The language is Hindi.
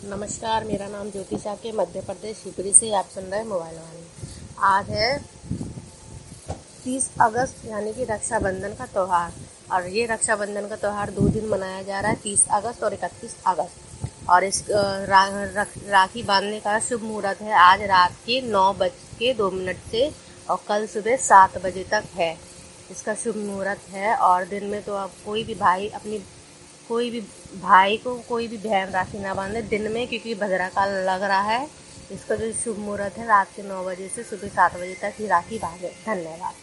नमस्कार, मेरा नाम ज्योति के मध्य प्रदेश शिवपुरी से आप सुन रहे हैं मोबाइल वाणी। आज है 30 अगस्त यानी कि रक्षाबंधन का त्यौहार। और ये रक्षाबंधन का त्यौहार 2 दिन मनाया जा रहा है, 30 अगस्त और 31 अगस्त। और इस राखी बांधने का शुभ मुहूर्त है आज रात के 9:02 से और कल सुबह 7 बजे तक है। इसका शुभ मुहूर्त है। और दिन में तो अब कोई भी भाई को कोई भी बहन राखी ना बांधे दिन में, क्योंकि भद्रा काल लग रहा है। इसका जो शुभ मुहूर्त है रात के 9 बजे से सुबह 7 बजे तक ही राखी बांधे। धन्यवाद।